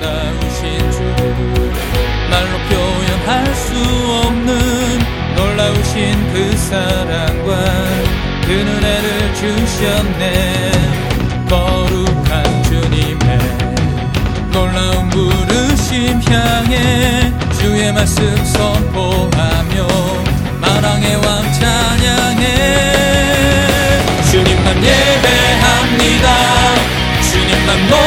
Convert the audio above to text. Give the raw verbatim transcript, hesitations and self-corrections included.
놀라우신 주, 말로 표현할 수 없는 놀라우신 그 사랑과 그 은혜를 주셨네. 거룩한 주님의 놀라운 부르심 향해 주의 말씀 선포하며 만왕의 왕 찬양해. 주님만 예배합니다. 주님만